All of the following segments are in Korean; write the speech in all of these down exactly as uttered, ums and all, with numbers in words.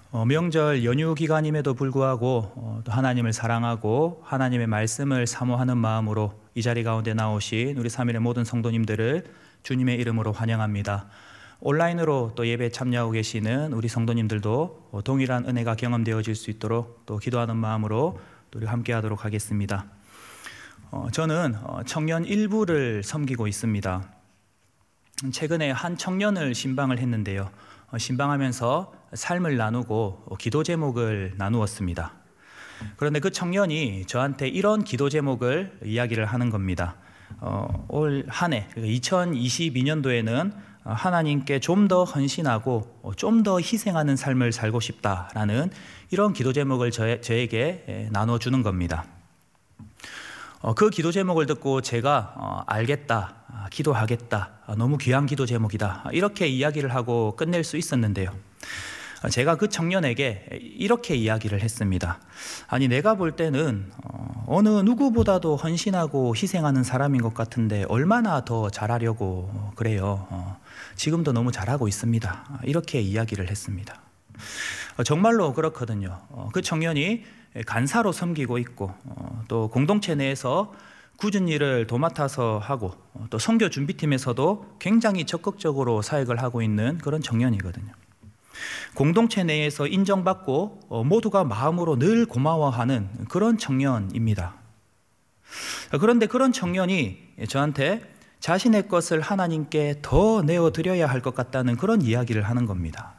어, 명절 연휴 기간임에도 불구하고 어, 또 하나님을 사랑하고 하나님의 말씀을 사모하는 마음으로 이 자리 가운데 나오신 우리 삼일의 모든 성도님들을 주님의 이름으로 환영합니다. 온라인으로 또 예배에 참여하고 계시는 우리 성도님들도 어, 동일한 은혜가 경험되어질 수 있도록 또 기도하는 마음으로 또 우리 함께 하도록 하겠습니다. 어, 저는 어, 청년 일부를 섬기고 있습니다. 최근에 한 청년을 신방을 했는데요. 어, 신방하면서 삶을 나누고 어, 기도 제목을 나누었습니다. 그런데 그 청년이 저한테 이런 기도 제목을 이야기를 하는 겁니다. 어, 올 한 해, 이천이십이 년도에는 하나님께 좀 더 헌신하고 어, 좀 더 희생하는 삶을 살고 싶다라는 이런 기도 제목을 저, 저에게 나눠주는 겁니다. 어, 그 기도 제목을 듣고 제가 어, 알겠다, 아, 기도하겠다, 아, 너무 귀한 기도 제목이다, 아, 이렇게 이야기를 하고 끝낼 수 있었는데요. 아, 제가 그 청년에게 이렇게 이야기를 했습니다. 아니, 내가 볼 때는 어, 어느 누구보다도 헌신하고 희생하는 사람인 것 같은데 얼마나 더 잘하려고 어, 그래요. 어, 지금도 너무 잘하고 있습니다. 아, 이렇게 이야기를 했습니다. 어, 정말로 그렇거든요. 어, 그 청년이 간사로 섬기고 있고 어, 또 공동체 내에서 굳은 일을 도맡아서 하고 어, 또 선교 준비팀에서도 굉장히 적극적으로 사역을 하고 있는 그런 청년이거든요. 공동체 내에서 인정받고 어, 모두가 마음으로 늘 고마워하는 그런 청년입니다. 그런데 그런 청년이 저한테 자신의 것을 하나님께 더 내어드려야 할 것 같다는 그런 이야기를 하는 겁니다.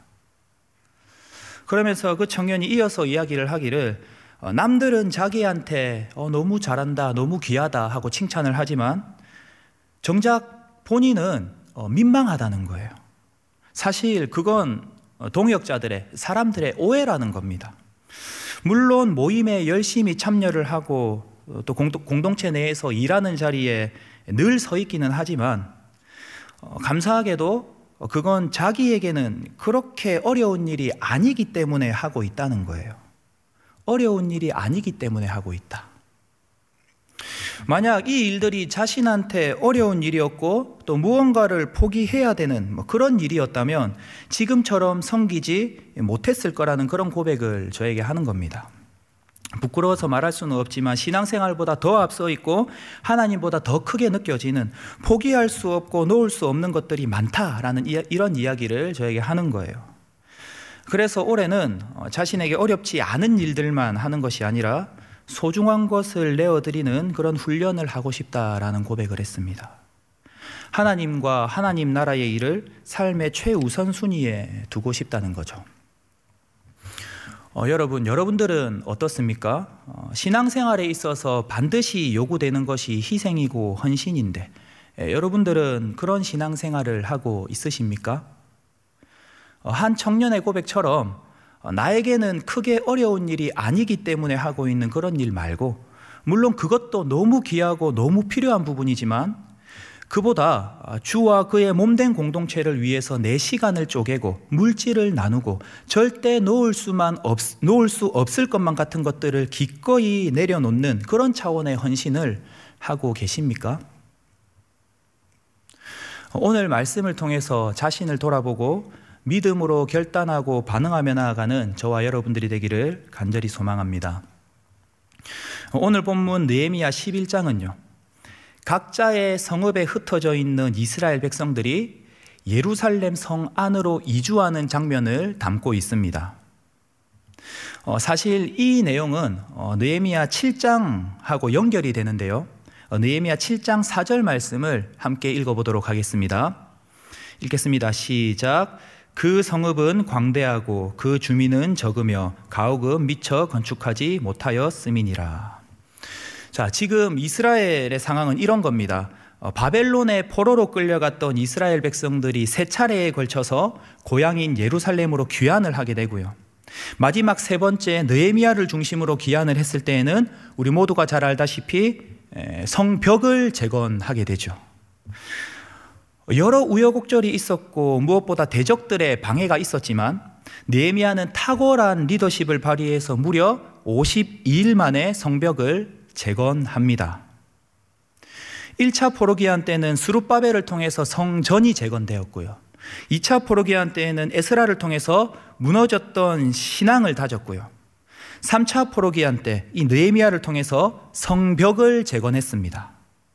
그러면서 그 청년이 이어서 이야기를 하기를 어, 남들은 자기한테 어, 너무 잘한다, 너무 귀하다 하고 칭찬을 하지만 정작 본인은 어, 민망하다는 거예요. 사실 그건 동역자들의, 사람들의 오해라는 겁니다. 물론 모임에 열심히 참여를 하고 또 공동체 내에서 일하는 자리에 늘 서 있기는 하지만 어, 감사하게도 그건 자기에게는 그렇게 어려운 일이 아니기 때문에 하고 있다는 거예요. 어려운 일이 아니기 때문에 하고 있다. 만약 이 일들이 자신한테 어려운 일이었고 또 무언가를 포기해야 되는 뭐 그런 일이었다면 지금처럼 섬기지 못했을 거라는 그런 고백을 저에게 하는 겁니다. 부끄러워서 말할 수는 없지만 신앙생활보다 더 앞서 있고 하나님보다 더 크게 느껴지는 포기할 수 없고 놓을 수 없는 것들이 많다라는 이런 이야기를 저에게 하는 거예요. 그래서 올해는 자신에게 어렵지 않은 일들만 하는 것이 아니라 소중한 것을 내어드리는 그런 훈련을 하고 싶다라는 고백을 했습니다. 하나님과 하나님 나라의 일을 삶의 최우선순위에 두고 싶다는 거죠. 어, 여러분, 여러분들은 어떻습니까? 어, 신앙생활에 있어서 반드시 요구되는 것이 희생이고 헌신인데 에, 여러분들은 그런 신앙생활을 하고 있으십니까? 어, 한 청년의 고백처럼 어, 나에게는 크게 어려운 일이 아니기 때문에 하고 있는 그런 일 말고 물론 그것도 너무 귀하고 너무 필요한 부분이지만 그보다 주와 그의 몸된 공동체를 위해서 내 시간을 쪼개고 물질을 나누고 절대 놓을 수만 없, 놓을 수 없을 것만 같은 것들을 기꺼이 내려놓는 그런 차원의 헌신을 하고 계십니까? 오늘 말씀을 통해서 자신을 돌아보고 믿음으로 결단하고 반응하며 나아가는 저와 여러분들이 되기를 간절히 소망합니다. 오늘 본문 느헤미야 십일 장은요, 각자의 성읍에 흩어져 있는 이스라엘 백성들이 예루살렘 성 안으로 이주하는 장면을 담고 있습니다. 어, 사실 이 내용은 어, 느헤미야 칠 장하고 연결이 되는데요. 어, 느헤미야 칠 장 사 절 말씀을 함께 읽어보도록 하겠습니다. 읽겠습니다. 시작. 그 성읍은 광대하고 그 주민은 적으며 가옥은 미처 건축하지 못하였음이니라. 자, 지금 이스라엘의 상황은 이런 겁니다. 어, 바벨론의 포로로 끌려갔던 이스라엘 백성들이 세 차례에 걸쳐서 고향인 예루살렘으로 귀환을 하게 되고요. 마지막 세 번째 느헤미야를 중심으로 귀환을 했을 때에는 우리 모두가 잘 알다시피 에, 성벽을 재건하게 되죠. 여러 우여곡절이 있었고 무엇보다 대적들의 방해가 있었지만 느헤미야는 탁월한 리더십을 발휘해서 무려 오십이 일 만에 성벽을 재건합니다. 일 차 포로기한 때는 스룹바벨을 통해서 성전이 재건되었고요. 이 차 포로기한 때에는 에스라를 통해서 무너졌던 신앙을 다졌고요. 삼 차 포로기한 때 이 느헤미야를 통해서 성벽을 재건했습니다.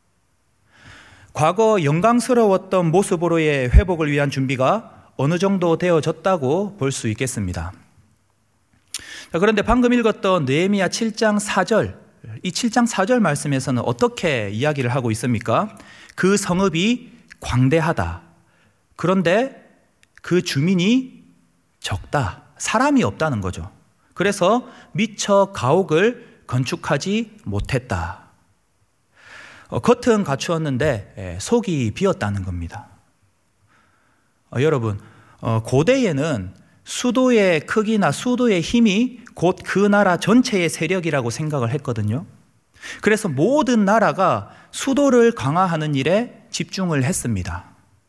과거 영광스러웠던 모습으로의 회복을 위한 준비가 어느 정도 되어졌다고 볼 수 있겠습니다. 그런데 방금 읽었던 느헤미야 칠 장 사 절, 이 칠 장 사 절 말씀에서는 어떻게 이야기를 하고 있습니까? 그 성읍이 광대하다. 그런데 그 주민이 적다. 사람이 없다는 거죠. 그래서 미처 가옥을 건축하지 못했다. 어, 겉은 갖추었는데 예, 속이 비었다는 겁니다. 어, 여러분, 어, 고대에는 수도의 크기나 수도의 힘이 곧 그 나라 전체의 세력이라고 생각을 했거든요. 그래서 모든 나라가 수도를 강화하는 일에 집중을 했습니다.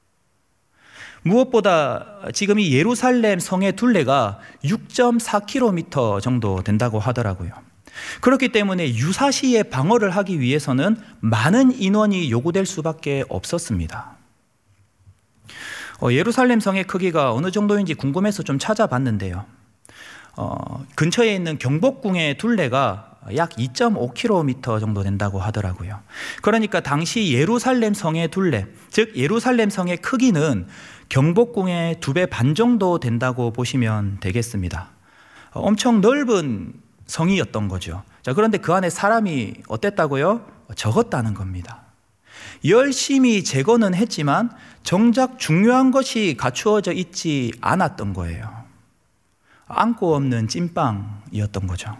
무엇보다 지금 이 예루살렘 성의 둘레가 육 점 사 킬로미터 정도 된다고 하더라고요. 그렇기 때문에 유사시에 방어를 하기 위해서는 많은 인원이 요구될 수밖에 없었습니다. 어, 예루살렘 성의 크기가 어느 정도인지 궁금해서 좀 찾아봤는데요. 어, 근처에 있는 경복궁의 둘레가 약 이 점 오 킬로미터 정도 된다고 하더라고요. 그러니까 당시 예루살렘 성의 둘레, 즉 예루살렘 성의 크기는 경복궁의 두 배 반 정도 된다고 보시면 되겠습니다. 어, 엄청 넓은 성이었던 거죠. 자, 그런데 그 안에 사람이 어땠다고요? 적었다는 겁니다. 열심히 재건은 했지만 정작 중요한 것이 갖추어져 있지 않았던 거예요. 안고 없는 찐빵이었던 거죠.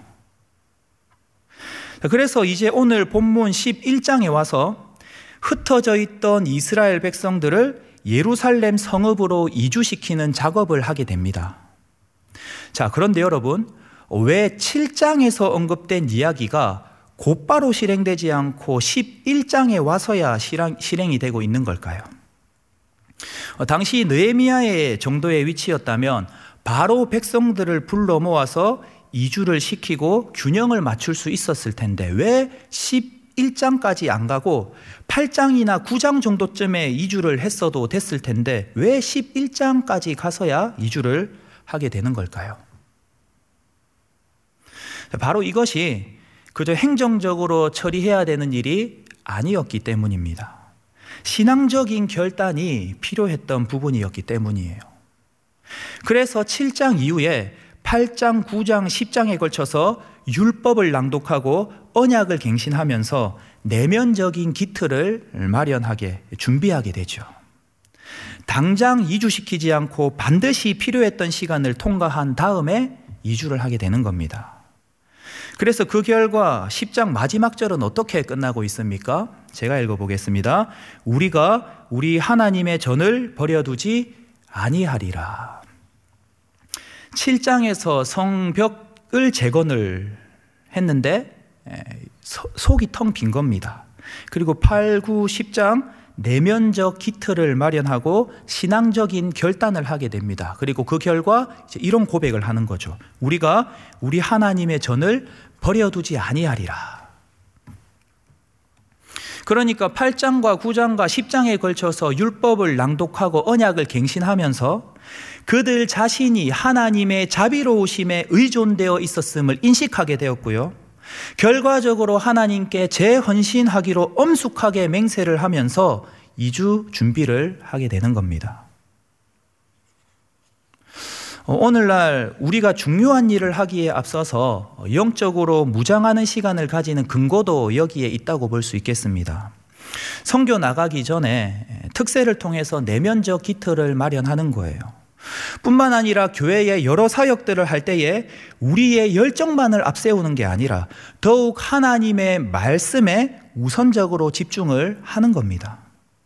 그래서 이제 오늘 본문 십일 장에 와서 흩어져 있던 이스라엘 백성들을 예루살렘 성읍으로 이주시키는 작업을 하게 됩니다. 자, 그런데 여러분, 왜 칠 장에서 언급된 이야기가 곧바로 실행되지 않고 십일 장에 와서야 실행, 실행이 되고 있는 걸까요? 어, 당시 느헤미야의 정도의 위치였다면 바로 백성들을 불러 모아서 이주를 시키고 균형을 맞출 수 있었을 텐데 왜 십일 장까지 안 가고 팔 장이나 구 장 정도쯤에 이주를 했어도 됐을 텐데 왜 십일 장까지 가서야 이주를 하게 되는 걸까요? 바로 이것이 그저 행정적으로 처리해야 되는 일이 아니었기 때문입니다. 신앙적인 결단이 필요했던 부분이었기 때문이에요. 그래서 칠 장 이후에 팔 장, 구 장, 십 장에 걸쳐서 율법을 낭독하고 언약을 갱신하면서 내면적인 기틀을 마련하게, 준비하게 되죠. 당장 이주시키지 않고 반드시 필요했던 시간을 통과한 다음에 이주를 하게 되는 겁니다. 그래서 그 결과 십 장 마지막 절은 어떻게 끝나고 있습니까? 제가 읽어보겠습니다. 우리가 우리 하나님의 전을 버려두지 아니하리라. 칠 장에서 성벽을 재건을 했는데 속이 텅 빈 겁니다. 그리고 팔, 구, 십 장 내면적 기틀을 마련하고 신앙적인 결단을 하게 됩니다. 그리고 그 결과 이제 이런 고백을 하는 거죠. 우리가 우리 하나님의 전을 버려두지 아니하리라. 그러니까 팔 장과 구 장과 십 장에 걸쳐서 율법을 낭독하고 언약을 갱신하면서 그들 자신이 하나님의 자비로우심에 의존되어 있었음을 인식하게 되었고요. 결과적으로 하나님께 재헌신하기로 엄숙하게 맹세를 하면서 이주 준비를 하게 되는 겁니다. 오늘날 우리가 중요한 일을 하기에 앞서서 영적으로 무장하는 시간을 가지는 근거도 여기에 있다고 볼 수 있겠습니다. 선교 나가기 전에 특세를 통해서 내면적 기틀을 마련하는 거예요. 뿐만 아니라 교회의 여러 사역들을 할 때에 우리의 열정만을 앞세우는 게 아니라 더욱 하나님의 말씀에 우선적으로 집중을 하는 겁니다.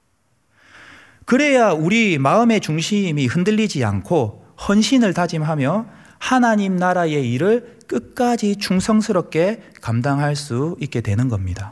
그래야 우리 마음의 중심이 흔들리지 않고 헌신을 다짐하며 하나님 나라의 일을 끝까지 충성스럽게 감당할 수 있게 되는 겁니다.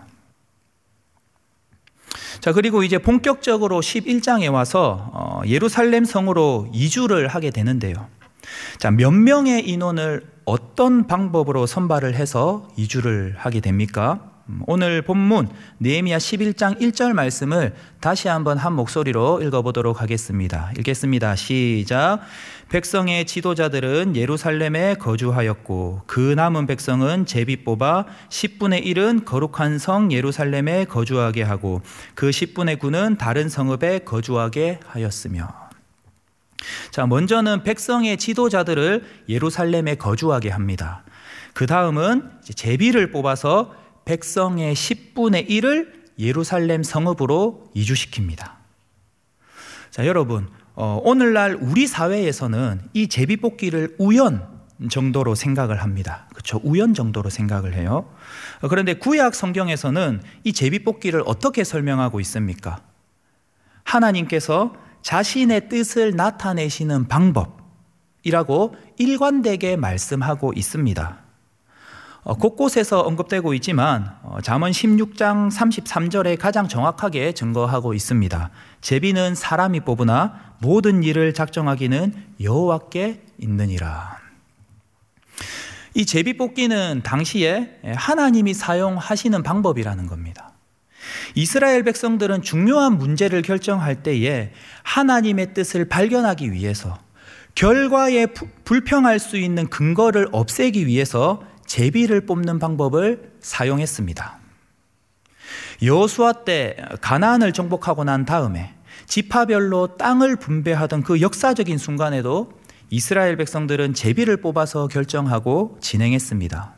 자, 그리고 이제 본격적으로 십일 장에 와서 예루살렘 성으로 이주를 하게 되는데요. 자, 몇 명의 인원을 어떤 방법으로 선발을 해서 이주를 하게 됩니까? 오늘 본문 느헤미야 십일 장 일 절 말씀을 다시 한번 한 목소리로 읽어보도록 하겠습니다. 읽겠습니다. 시작. 백성의 지도자들은 예루살렘에 거주하였고 그 남은 백성은 제비 뽑아 십분의 일은 거룩한 성 예루살렘에 거주하게 하고 그 십분의 구는 다른 성읍에 거주하게 하였으며. 자, 먼저는 백성의 지도자들을 예루살렘에 거주하게 합니다. 그 다음은 제비를 뽑아서 백성의 십분의 일을 예루살렘 성읍으로 이주시킵니다. 자, 여러분, 어, 오늘날 우리 사회에서는 이 제비 뽑기를 우연 정도로 생각을 합니다. 그렇죠? 우연 정도로 생각을 해요. 어, 그런데 구약 성경에서는 이 제비 뽑기를 어떻게 설명하고 있습니까? 하나님께서 자신의 뜻을 나타내시는 방법이라고 일관되게 말씀하고 있습니다. 어, 곳곳에서 언급되고 있지만 어, 잠언 십육 장 삼십삼 절에 가장 정확하게 증거하고 있습니다. 제비는 사람이 뽑으나 모든 일을 작정하기는 여호와께 있느니라. 이 제비 뽑기는 당시에 하나님이 사용하시는 방법이라는 겁니다. 이스라엘 백성들은 중요한 문제를 결정할 때에 하나님의 뜻을 발견하기 위해서, 결과에 불평할 수 있는 근거를 없애기 위해서 제비를 뽑는 방법을 사용했습니다. 여호수아 때 가나안을 정복하고 난 다음에 지파별로 땅을 분배하던 그 역사적인 순간에도 이스라엘 백성들은 제비를 뽑아서 결정하고 진행했습니다.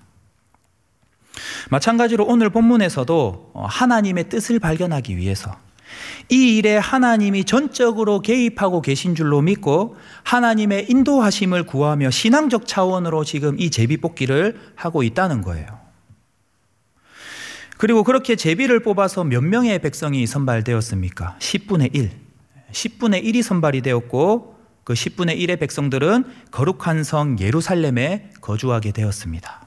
마찬가지로 오늘 본문에서도 하나님의 뜻을 발견하기 위해서 이 일에 하나님이 전적으로 개입하고 계신 줄로 믿고 하나님의 인도하심을 구하며 신앙적 차원으로 지금 이 제비 뽑기를 하고 있다는 거예요. 그리고 그렇게 제비를 뽑아서 몇 명의 백성이 선발되었습니까? 십분의 일. 십분의 일이 선발이 되었고 그 십분의 일의 백성들은 거룩한 성 예루살렘에 거주하게 되었습니다.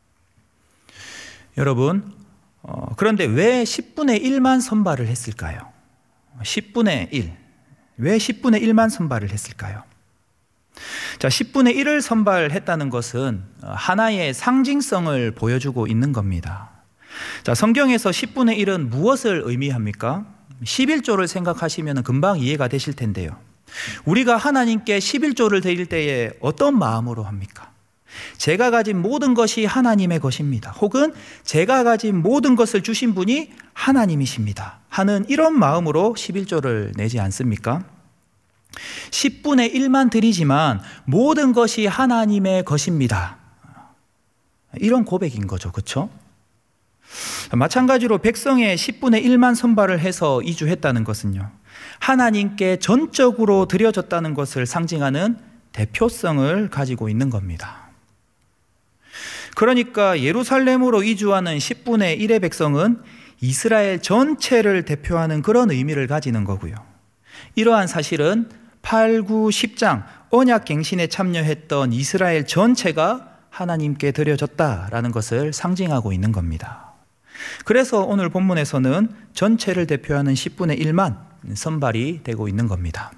여러분, 어, 그런데 왜 십분의 일만 선발을 했을까요? 십분의 일. 왜 십분의 일만 선발을 했을까요? 자, 십분의 일을 선발했다는 것은 하나의 상징성을 보여주고 있는 겁니다. 자, 성경에서 십분의 일은 무엇을 의미합니까? 십일조를 생각하시면 금방 이해가 되실 텐데요. 우리가 하나님께 십일조를 드릴 때에 어떤 마음으로 합니까? 제가 가진 모든 것이 하나님의 것입니다. 혹은 제가 가진 모든 것을 주신 분이 하나님이십니다 하는 이런 마음으로 십일조를 내지 않습니까? 십분의 일만 드리지만 모든 것이 하나님의 것입니다. 이런 고백인 거죠. 그렇죠? 마찬가지로 백성의 십분의 일만 선발을 해서 이주했다는 것은요, 하나님께 전적으로 드려졌다는 것을 상징하는 대표성을 가지고 있는 겁니다. 그러니까 예루살렘으로 이주하는 십분의 일의 백성은 이스라엘 전체를 대표하는 그런 의미를 가지는 거고요. 이러한 사실은 팔, 구, 십 장 언약갱신에 참여했던 이스라엘 전체가 하나님께 드려졌다라는 것을 상징하고 있는 겁니다. 그래서 오늘 본문에서는 전체를 대표하는 십분의 일만 선발이 되고 있는 겁니다.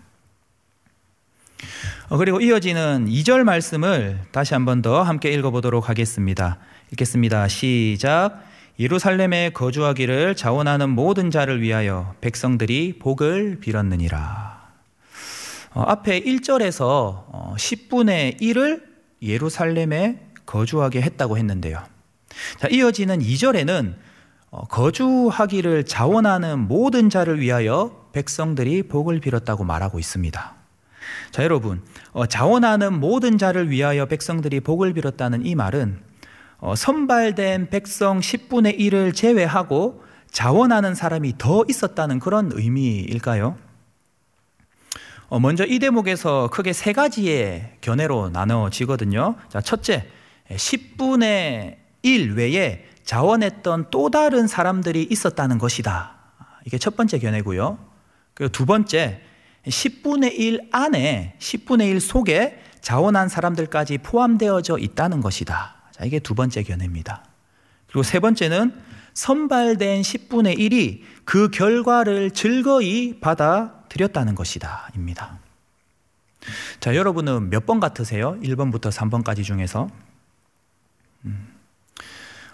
그리고 이어지는 이 절 말씀을 다시 한 번 더 함께 읽어보도록 하겠습니다. 읽겠습니다. 시작. 예루살렘에 거주하기를 자원하는 모든 자를 위하여 백성들이 복을 빌었느니라. 어, 앞에 일 절에서 어, 십분의 일을 예루살렘에 거주하게 했다고 했는데요. 자, 이어지는 이 절에는 어, 거주하기를 자원하는 모든 자를 위하여 백성들이 복을 빌었다고 말하고 있습니다. 자, 여러분, 어, 자원하는 모든 자를 위하여 백성들이 복을 빌었다는 이 말은 어, 선발된 백성 십분의 일을 제외하고 자원하는 사람이 더 있었다는 그런 의미일까요? 어, 먼저 이 대목에서 크게 세 가지의 견해로 나눠지거든요. 자, 첫째, 십분의 일 외에 자원했던 또 다른 사람들이 있었다는 것이다. 이게 첫 번째 견해고요. 그리고 두 번째, 십분의 일 안에, 십분의 일 속에 자원한 사람들까지 포함되어져 있다는 것이다. 자, 이게 두 번째 견해입니다. 그리고 세 번째는 선발된 십분의 일이 그 결과를 즐거이 받아들였다는 것이다. 입니다. 자, 여러분은 몇 번 같으세요? 일 번부터 삼 번까지 중에서? 음.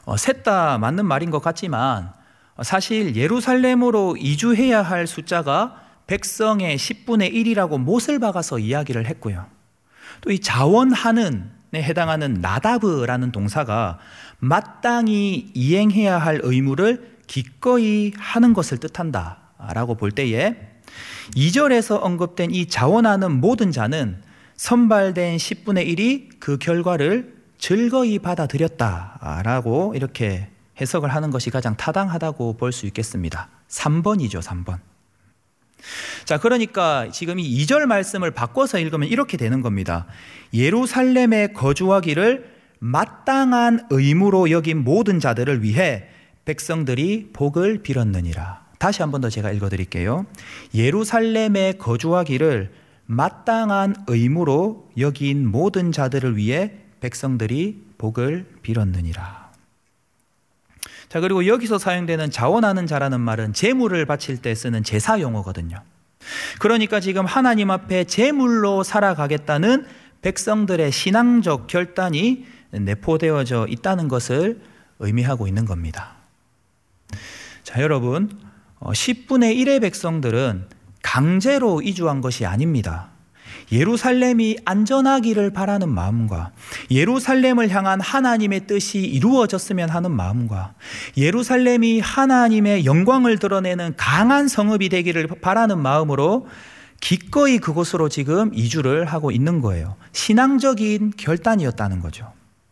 어, 셋 다 맞는 말인 것 같지만 사실 예루살렘으로 이주해야 할 숫자가 백성의 십분의 일이라고 못을 박아서 이야기를 했고요. 또 이 자원하는 에 해당하는 나다브라는 동사가 마땅히 이행해야 할 의무를 기꺼이 하는 것을 뜻한다라고 볼 때에 이 절에서 언급된 이 자원하는 모든 자는 선발된 십분의 일이 그 결과를 즐거이 받아들였다라고 이렇게 해석을 하는 것이 가장 타당하다고 볼 수 있겠습니다. 삼 번이죠, 삼 번. 자, 그러니까 지금 이 이 절 말씀을 바꿔서 읽으면 이렇게 되는 겁니다. 예루살렘에 거주하기를 마땅한 의무로 여긴 모든 자들을 위해 백성들이 복을 빌었느니라. 다시 한 번 더 제가 읽어드릴게요. 예루살렘에 거주하기를 마땅한 의무로 여긴 모든 자들을 위해 백성들이 복을 빌었느니라. 자, 그리고 여기서 사용되는 자원하는 자라는 말은 제물을 바칠 때 쓰는 제사 용어거든요. 그러니까 지금 하나님 앞에 제물로 살아가겠다는 백성들의 신앙적 결단이 내포되어져 있다는 것을 의미하고 있는 겁니다. 자, 여러분, 십분의 일의 백성들은 강제로 이주한 것이 아닙니다. 예루살렘이 안전하기를 바라는 마음과 예루살렘을 향한 하나님의 뜻이 이루어졌으면 하는 마음과 예루살렘이 하나님의 영광을 드러내는 강한 성읍이 되기를 바라는 마음으로 기꺼이 그곳으로 지금 이주를 하고 있는 거예요. 신앙적인 결단이었다는 거죠.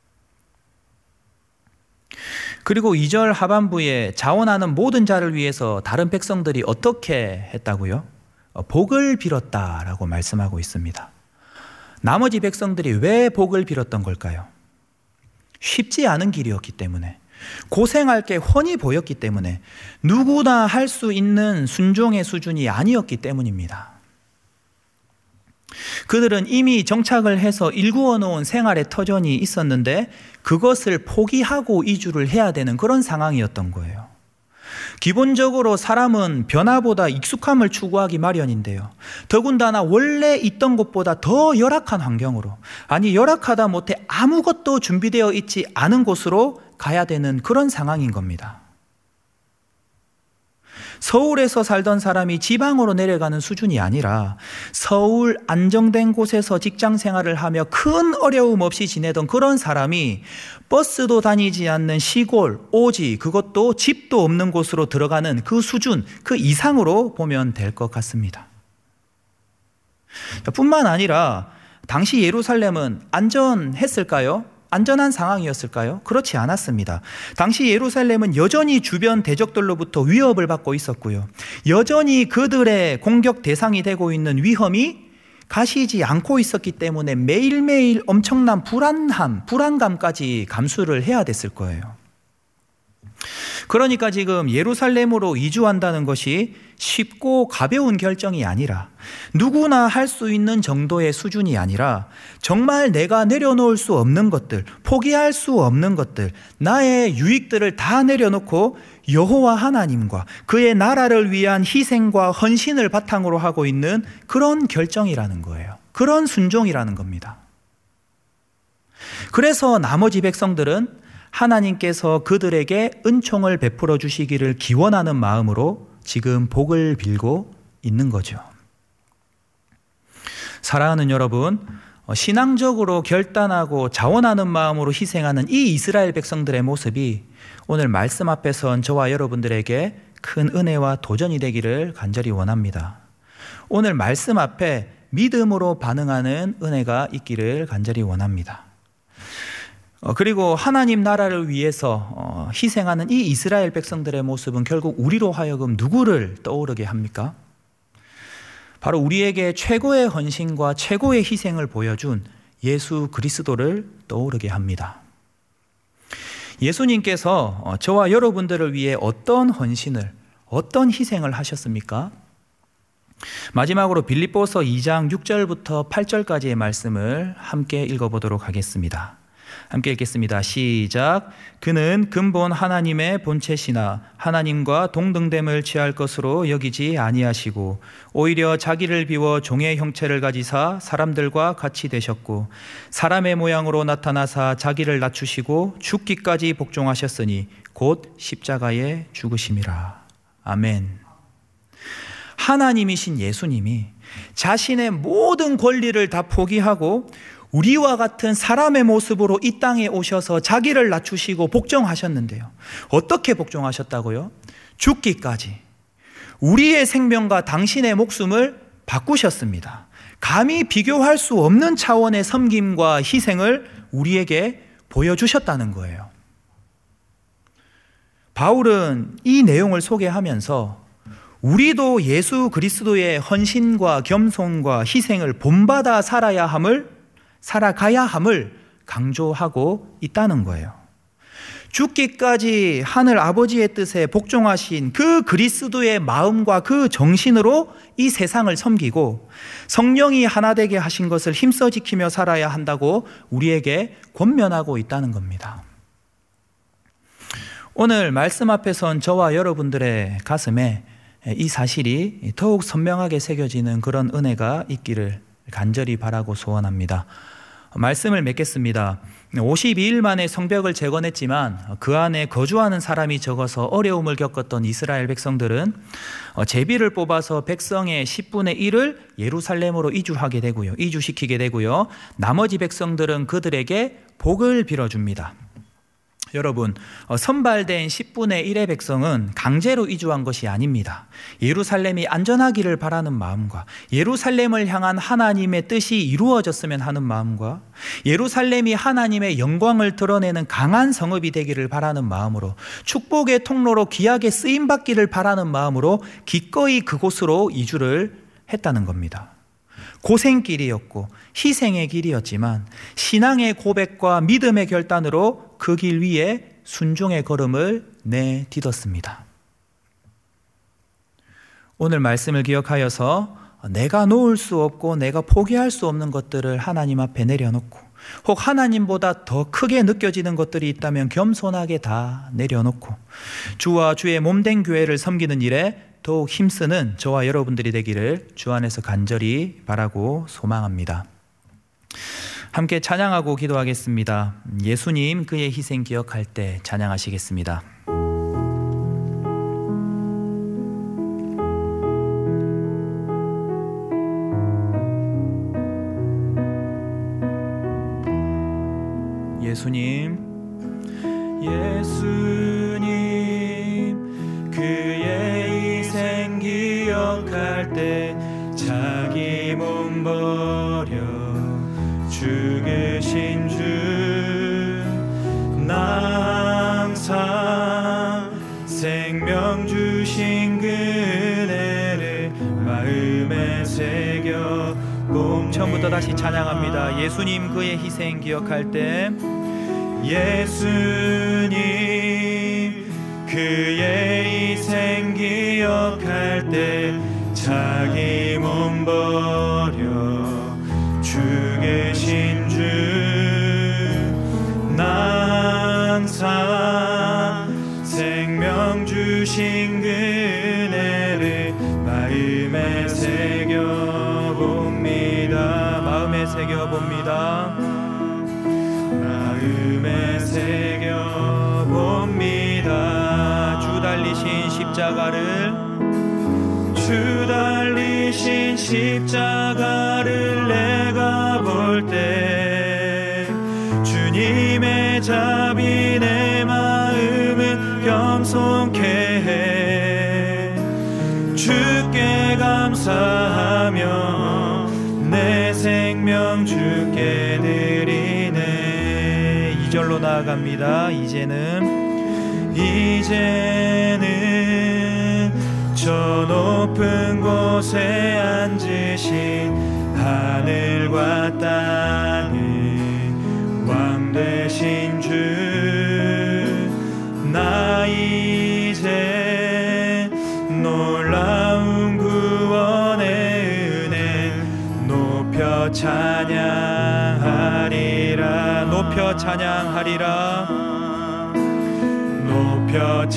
그리고 이 절 하반부에 자원하는 모든 자를 위해서 다른 백성들이 어떻게 했다고요? 복을 빌었다라고 말씀하고 있습니다. 나머지 백성들이 왜 복을 빌었던 걸까요? 쉽지 않은 길이었기 때문에, 고생할 게 훤히 보였기 때문에, 누구나 할 수 있는 순종의 수준이 아니었기 때문입니다. 그들은 이미 정착을 해서 일구어 놓은 생활의 터전이 있었는데 그것을 포기하고 이주를 해야 되는 그런 상황이었던 거예요. 기본적으로 사람은 변화보다 익숙함을 추구하기 마련인데요. 더군다나 원래 있던 곳보다 더 열악한 환경으로, 아니 열악하다 못해 아무것도 준비되어 있지 않은 곳으로 가야 되는 그런 상황인 겁니다. 서울에서 살던 사람이 지방으로 내려가는 수준이 아니라 서울 안정된 곳에서 직장 생활을 하며 큰 어려움 없이 지내던 그런 사람이 버스도 다니지 않는 시골, 오지, 그것도 집도 없는 곳으로 들어가는 그 수준, 그 이상으로 보면 될 것 같습니다. 뿐만 아니라 당시 예루살렘은 안전했을까요? 안전한 상황이었을까요? 그렇지 않았습니다. 당시 예루살렘은 여전히 주변 대적들로부터 위협을 받고 있었고요. 여전히 그들의 공격 대상이 되고 있는 위험이 가시지 않고 있었기 때문에 매일매일 엄청난 불안함, 불안감까지 감수를 해야 됐을 거예요. 그러니까 지금 예루살렘으로 이주한다는 것이 쉽고 가벼운 결정이 아니라, 누구나 할 수 있는 정도의 수준이 아니라 정말 내가 내려놓을 수 없는 것들, 포기할 수 없는 것들, 나의 유익들을 다 내려놓고 여호와 하나님과 그의 나라를 위한 희생과 헌신을 바탕으로 하고 있는 그런 결정이라는 거예요. 그런 순종이라는 겁니다. 그래서 나머지 백성들은 하나님께서 그들에게 은총을 베풀어 주시기를 기원하는 마음으로 지금 복을 빌고 있는 거죠. 사랑하는 여러분, 신앙적으로 결단하고 자원하는 마음으로 희생하는 이 이스라엘 백성들의 모습이 오늘 말씀 앞에 선 저와 여러분들에게 큰 은혜와 도전이 되기를 간절히 원합니다. 오늘 말씀 앞에 믿음으로 반응하는 은혜가 있기를 간절히 원합니다. 그리고 하나님 나라를 위해서 희생하는 이 이스라엘 백성들의 모습은 결국 우리로 하여금 누구를 떠오르게 합니까? 바로 우리에게 최고의 헌신과 최고의 희생을 보여준 예수 그리스도를 떠오르게 합니다. 예수님께서 저와 여러분들을 위해 어떤 헌신을, 어떤 희생을 하셨습니까? 마지막으로 빌립보서 이 장 육 절부터 팔 절까지의 말씀을 함께 읽어보도록 하겠습니다. 함께 읽겠습니다. 시작. 그는 근본 하나님의 본체시나 하나님과 동등됨을 취할 것으로 여기지 아니하시고 오히려 자기를 비워 종의 형체를 가지사 사람들과 같이 되셨고 사람의 모양으로 나타나사 자기를 낮추시고 죽기까지 복종하셨으니 곧 십자가에 죽으심이라. 아멘. 하나님이신 예수님이 자신의 모든 권리를 다 포기하고 우리와 같은 사람의 모습으로 이 땅에 오셔서 자기를 낮추시고 복종하셨는데요. 어떻게 복종하셨다고요? 죽기까지. 우리의 생명과 당신의 목숨을 바꾸셨습니다. 감히 비교할 수 없는 차원의 섬김과 희생을 우리에게 보여주셨다는 거예요. 바울은 이 내용을 소개하면서 우리도 예수 그리스도의 헌신과 겸손과 희생을 본받아 살아야 함을 살아가야 함을 강조하고 있다는 거예요. 죽기까지 하늘 아버지의 뜻에 복종하신 그 그리스도의 마음과 그 정신으로 이 세상을 섬기고 성령이 하나 되게 하신 것을 힘써 지키며 살아야 한다고 우리에게 권면하고 있다는 겁니다. 오늘 말씀 앞에 선 저와 여러분들의 가슴에 이 사실이 더욱 선명하게 새겨지는 그런 은혜가 있기를 간절히 바라고 소원합니다. 말씀을 맺겠습니다. 오십이 일 만에 성벽을 재건했지만 그 안에 거주하는 사람이 적어서 어려움을 겪었던 이스라엘 백성들은 제비를 뽑아서 백성의 십분의 일을 예루살렘으로 이주하게 되고요. 이주시키게 되고요. 나머지 백성들은 그들에게 복을 빌어줍니다. 여러분, 선발된 십분의 일의 백성은 강제로 이주한 것이 아닙니다. 예루살렘이 안전하기를 바라는 마음과 예루살렘을 향한 하나님의 뜻이 이루어졌으면 하는 마음과 예루살렘이 하나님의 영광을 드러내는 강한 성읍이 되기를 바라는 마음으로 축복의 통로로 귀하게 쓰임받기를 바라는 마음으로 기꺼이 그곳으로 이주를 했다는 겁니다. 고생길이었고 희생의 길이었지만 신앙의 고백과 믿음의 결단으로 그 길 위에 순종의 걸음을 내딛었습니다. 오늘 말씀을 기억하여서 내가 놓을 수 없고 내가 포기할 수 없는 것들을 하나님 앞에 내려놓고 혹 하나님보다 더 크게 느껴지는 것들이 있다면 겸손하게 다 내려놓고 주와 주의 몸된 교회를 섬기는 일에 더욱 힘쓰는 저와 여러분들이 되기를 주 안에서 간절히 바라고 소망합니다. 함께 찬양하고 기도하겠습니다. 예수님 그의 희생 기억할 때 찬양하시겠습니다. 예수님 예수님 그의 희생 기억할 때 자기 몸 버려 죽으신 주 나 항상 생명 주신 그네를 마음에 새겨 봄 처음부터 다시 찬양합니다. 예수님 그의 희생 기억할 때 예수님 그의 희생 기억할 때 자기 몸 버려 죽으신 주 나 항상 생명 주신 그네를 마음에 새겨봅니다. 마음에 새겨봅니다. 마음에 새겨봅니다. 주 달리신 십자가를 주 달리신 십자가를 내가 볼 때 주님의 자비 내 마음은 겸손케 해 주께 감사하며 내 생명 주께 드리네. 이 절로 나아갑니다. 이제는 이제는 저 높은 곳에 앉으신 하늘과 땅의 왕 되신 주 나 이제 놀라운 구원의 은혜 높여 찬양하리라. 높여 찬양 찬양하리라 높여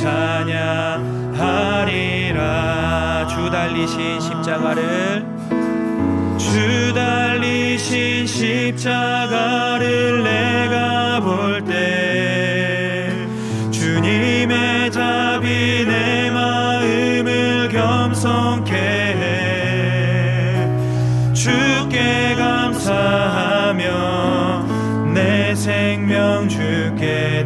찬양하리라. 주 달리신 십자가를 주 달리신 십자가를 내가 볼 때 주님의 자비 내 마음을 겸손케 해. 주께 감사하며 내 생명 주께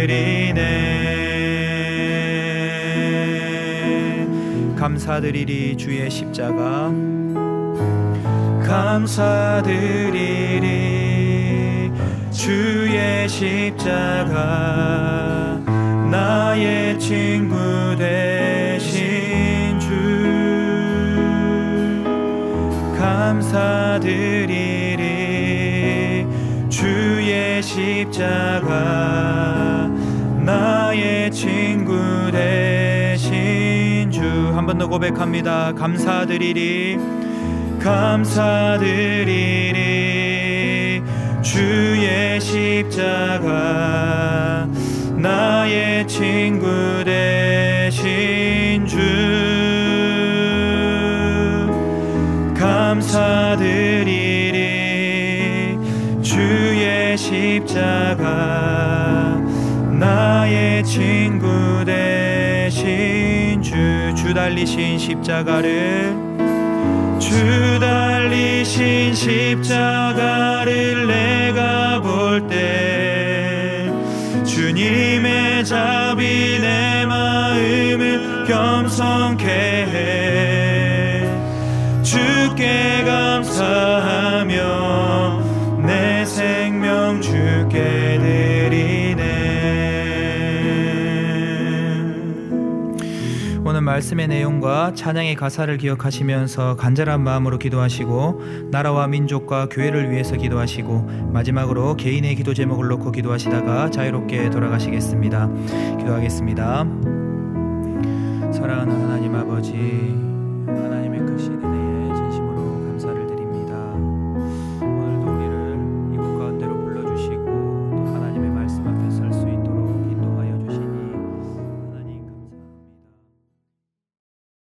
드리네. 감사드리리 주의 십자가 감사드리리 주의 십자가 나의 친구 되신 주 감사드리리 주의 십자가 나의 친구 되신 주. 한 번 더 고백합니다. 감사드리리 감사드리리 주의 십자가 나의 친구 되신 주 감사드리리 주의 십자가 나의 친구 되신 주. 주 달리신 십자가를 주 달리신 십자가를 내가 볼 때 주님의 자비 내 마음을 겸손케 해. 주께 감사하며 내 생명 주께 드리네. 오늘 말씀의 내용과 찬양의 가사를 기억하시면서 간절한 마음으로 기도하시고 나라와 민족과 교회를 위해서 기도하시고 마지막으로 개인의 기도 제목을 놓고 기도하시다가 자유롭게 돌아가시겠습니다. 기도하겠습니다. 사랑하는 하나님 아버지, 하나님의 크신 은혜에